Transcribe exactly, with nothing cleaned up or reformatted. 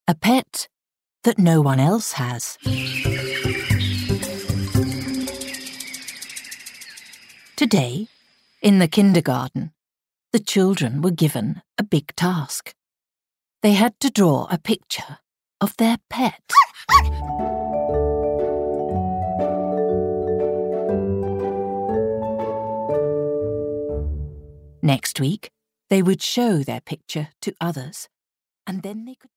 A pet that no one else has. Today, in the kindergarten, the children were given a big task. They had to draw a picture of their pet. Next week, they would show their picture to others, and then they could